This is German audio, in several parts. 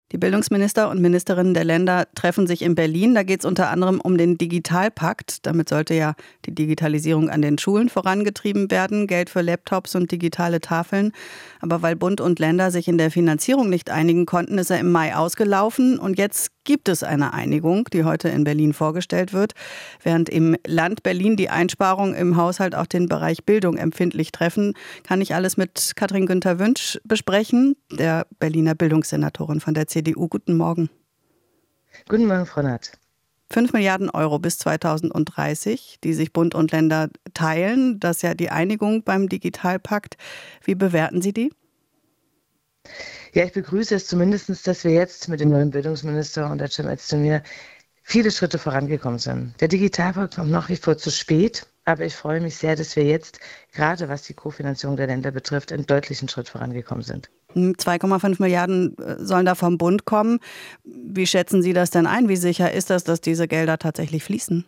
Die Bildungsminister und Ministerinnen der Länder treffen sich in Berlin. Da geht es unter anderem um den Digitalpakt. Damit sollte ja die Digitalisierung an den Schulen vorangetrieben werden. Geld für Laptops und digitale Tafeln. Aber weil Bund und Länder sich in der Finanzierung nicht einigen konnten, ist er im Mai ausgelaufen. Und jetzt gibt es eine Einigung, die heute in Berlin vorgestellt wird. Während im Land Berlin die Einsparungen im Haushalt auch den Bereich Bildung empfindlich treffen, kann ich alles mit Katrin Günther-Wünsch besprechen, der Berliner Bildungssenatorin von der CDU. Guten Morgen. Guten Morgen, Frau Nath. 5 Milliarden Euro bis 2030, die sich Bund und Länder teilen. Das ist ja die Einigung beim Digitalpakt. Wie bewerten Sie die? Ja, ich begrüße es zumindest, dass wir jetzt mit dem neuen Bildungsminister und der Cem Özdemir viele Schritte vorangekommen sind. Der Digitalpakt kommt nach wie vor zu spät, aber ich freue mich sehr, dass wir jetzt, gerade was die Kofinanzierung der Länder betrifft, einen deutlichen Schritt vorangekommen sind. 2,5 Milliarden sollen da vom Bund kommen. Wie schätzen Sie das denn ein? Wie sicher ist das, dass diese Gelder tatsächlich fließen?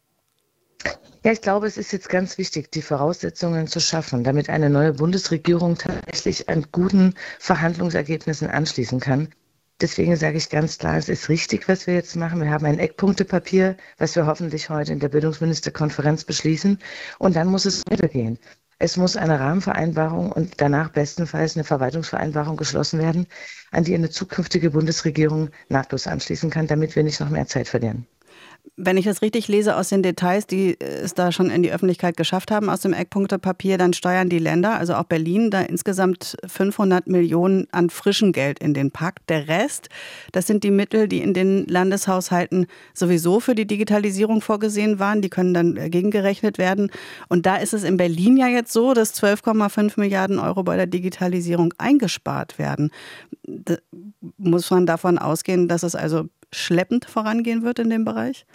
Ja, ich glaube, es ist jetzt ganz wichtig, die Voraussetzungen zu schaffen, damit eine neue Bundesregierung tatsächlich an guten Verhandlungsergebnissen anschließen kann. Deswegen sage ich ganz klar, es ist richtig, was wir jetzt machen. Wir haben ein Eckpunktepapier, was wir hoffentlich heute in der Bildungsministerkonferenz beschließen. Und dann muss es weitergehen. Es muss eine Rahmenvereinbarung und danach bestenfalls eine Verwaltungsvereinbarung geschlossen werden, an die eine zukünftige Bundesregierung nahtlos anschließen kann, damit wir nicht noch mehr Zeit verlieren. Wenn ich das richtig lese aus den Details, die es da schon in die Öffentlichkeit geschafft haben aus dem Eckpunktepapier, dann steuern die Länder, also auch Berlin, da insgesamt 500 Millionen an frischem Geld in den Pakt. Der Rest, das sind die Mittel, die in den Landeshaushalten sowieso für die Digitalisierung vorgesehen waren. Die können dann gegengerechnet werden. Und da ist es in Berlin ja jetzt so, dass 12,5 Milliarden Euro bei der Digitalisierung eingespart werden. Da muss man davon ausgehen, dass es also schleppend vorangehen wird in dem Bereich?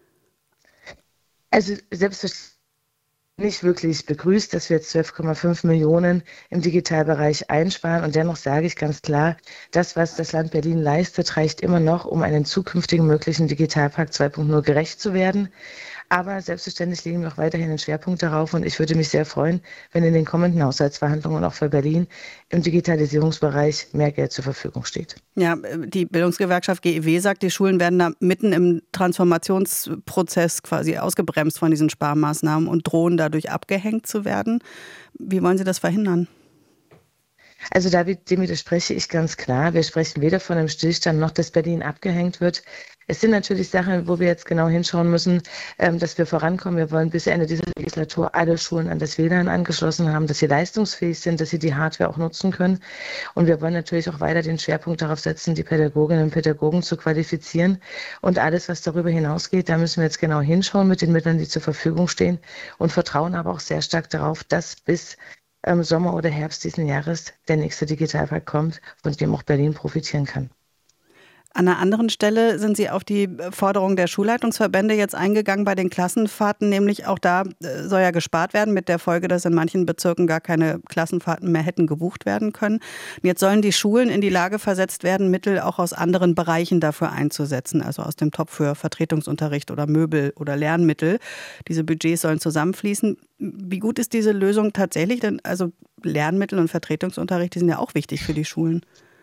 Also selbstverständlich nicht wirklich begrüßt, dass wir jetzt 12,5 Millionen im Digitalbereich einsparen. Und dennoch sage ich ganz klar, das, was das Land Berlin leistet, reicht immer noch, um einen zukünftigen möglichen Digitalpakt 2.0 gerecht zu werden. Aber selbstverständlich legen wir auch weiterhin den Schwerpunkt darauf. Und ich würde mich sehr freuen, wenn in den kommenden Haushaltsverhandlungen auch für Berlin im Digitalisierungsbereich mehr Geld zur Verfügung steht. Ja, die Bildungsgewerkschaft GEW sagt, die Schulen werden da mitten im Transformationsprozess quasi ausgebremst von diesen Sparmaßnahmen und drohen dadurch abgehängt zu werden. Wie wollen Sie das verhindern? Also dem widerspreche ich ganz klar. Wir sprechen weder von einem Stillstand noch, dass Berlin abgehängt wird. Es sind natürlich Sachen, wo wir jetzt genau hinschauen müssen, dass wir vorankommen. Wir wollen bis Ende dieser Legislatur alle Schulen an das WLAN angeschlossen haben, dass sie leistungsfähig sind, dass sie die Hardware auch nutzen können. Und wir wollen natürlich auch weiter den Schwerpunkt darauf setzen, die Pädagoginnen und Pädagogen zu qualifizieren. Und alles, was darüber hinausgeht, da müssen wir jetzt genau hinschauen mit den Mitteln, die zur Verfügung stehen und vertrauen aber auch sehr stark darauf, dass bis Sommer oder Herbst diesen Jahres der nächste Digitalpakt kommt, von dem auch Berlin profitieren kann. An einer anderen Stelle sind Sie auf die Forderung der Schulleitungsverbände jetzt eingegangen bei den Klassenfahrten, nämlich auch da soll ja gespart werden mit der Folge, dass in manchen Bezirken gar keine Klassenfahrten mehr hätten gebucht werden können. Und jetzt sollen die Schulen in die Lage versetzt werden, Mittel auch aus anderen Bereichen dafür einzusetzen, also aus dem Topf für Vertretungsunterricht oder Möbel oder Lernmittel. Diese Budgets sollen zusammenfließen. Wie gut ist diese Lösung tatsächlich? Denn also Lernmittel und Vertretungsunterricht, die sind ja auch wichtig für die Schulen.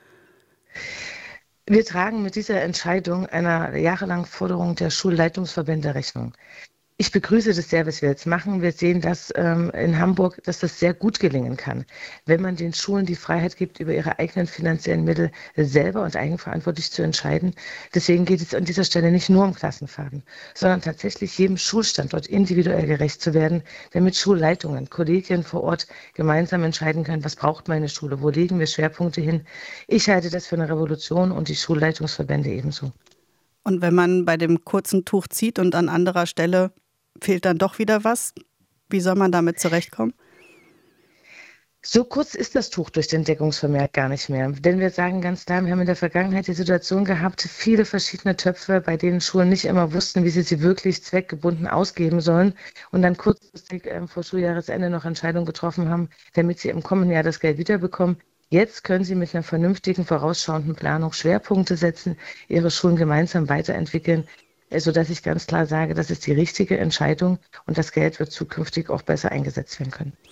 Wir tragen mit dieser Entscheidung einer jahrelangen Forderung der Schulleitungsverbände Rechnung. Ich begrüße das sehr, was wir jetzt machen. Wir sehen das in Hamburg, dass das sehr gut gelingen kann, wenn man den Schulen die Freiheit gibt, über ihre eigenen finanziellen Mittel selber und eigenverantwortlich zu entscheiden. Deswegen geht es an dieser Stelle nicht nur um Klassenfahrten, sondern tatsächlich jedem Schulstandort individuell gerecht zu werden, damit Schulleitungen, Kollegien vor Ort gemeinsam entscheiden können, was braucht meine Schule, wo legen wir Schwerpunkte hin. Ich halte das für eine Revolution und die Schulleitungsverbände ebenso. Und wenn man bei dem kurzen Tuch zieht und an anderer Stelle fehlt dann doch wieder was? Wie soll man damit zurechtkommen? So kurz ist das Tuch durch den Deckungsvermerk gar nicht mehr. Denn wir sagen ganz klar, wir haben in der Vergangenheit die Situation gehabt, viele verschiedene Töpfe, bei denen Schulen nicht immer wussten, wie sie wirklich zweckgebunden ausgeben sollen und dann kurzfristig vor Schuljahresende noch Entscheidungen getroffen haben, damit sie im kommenden Jahr das Geld wiederbekommen. Jetzt können sie mit einer vernünftigen, vorausschauenden Planung Schwerpunkte setzen, ihre Schulen gemeinsam weiterentwickeln, sodass ich ganz klar sage, das ist die richtige Entscheidung und das Geld wird zukünftig auch besser eingesetzt werden können.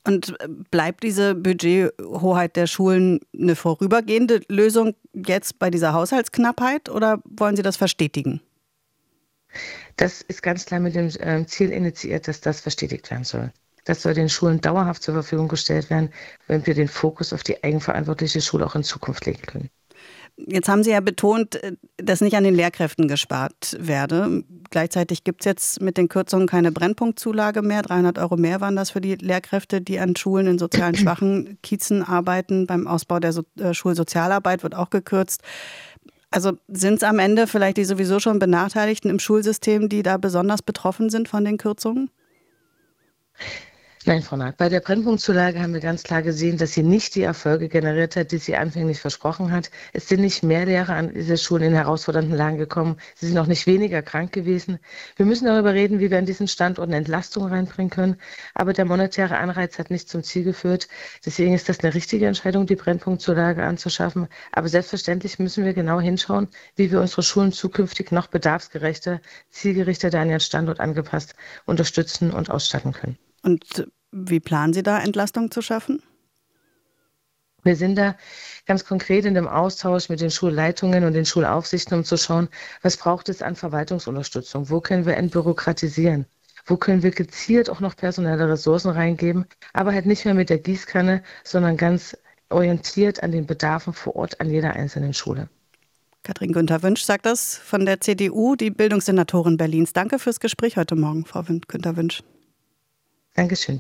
Und bleibt diese Budgethoheit der Schulen eine vorübergehende Lösung jetzt bei dieser Haushaltsknappheit oder wollen Sie das verstetigen? Das ist ganz klar mit dem Ziel initiiert, dass das verstetigt werden soll. Das soll den Schulen dauerhaft zur Verfügung gestellt werden, wenn wir den Fokus auf die eigenverantwortliche Schule auch in Zukunft legen können. Jetzt haben Sie ja betont, dass nicht an den Lehrkräften gespart werde. Gleichzeitig gibt es jetzt mit den Kürzungen keine Brennpunktzulage mehr. 300 € mehr waren das für die Lehrkräfte, die an Schulen in sozialen schwachen Kiezen arbeiten. Beim Ausbau der Schulsozialarbeit wird auch gekürzt. Also sind es am Ende vielleicht die sowieso schon Benachteiligten im Schulsystem, die da besonders betroffen sind von den Kürzungen? Nein, Frau Naht, bei der Brennpunktzulage haben wir ganz klar gesehen, dass sie nicht die Erfolge generiert hat, die sie anfänglich versprochen hat. Es sind nicht mehr Lehrer an diese Schulen in herausfordernden Lagen gekommen. Sie sind auch nicht weniger krank gewesen. Wir müssen darüber reden, wie wir an diesen Standorten Entlastung reinbringen können. Aber der monetäre Anreiz hat nicht zum Ziel geführt. Deswegen ist das eine richtige Entscheidung, die Brennpunktzulage anzuschaffen. Aber selbstverständlich müssen wir genau hinschauen, wie wir unsere Schulen zukünftig noch bedarfsgerechter, zielgerichteter an ihren Standort angepasst unterstützen und ausstatten können. Und wie planen Sie da, Entlastung zu schaffen? Wir sind da ganz konkret in dem Austausch mit den Schulleitungen und den Schulaufsichten, um zu schauen, was braucht es an Verwaltungsunterstützung? Wo können wir entbürokratisieren? Wo können wir gezielt auch noch personelle Ressourcen reingeben? Aber halt nicht mehr mit der Gießkanne, sondern ganz orientiert an den Bedarfen vor Ort an jeder einzelnen Schule. Katrin Günther-Wünsch sagt das von der CDU, die Bildungssenatorin Berlins. Danke fürs Gespräch heute Morgen, Frau Günther-Wünsch. Dankeschön.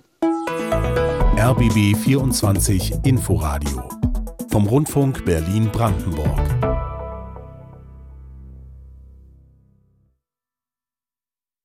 RBB 24 Inforadio vom Rundfunk Berlin-Brandenburg.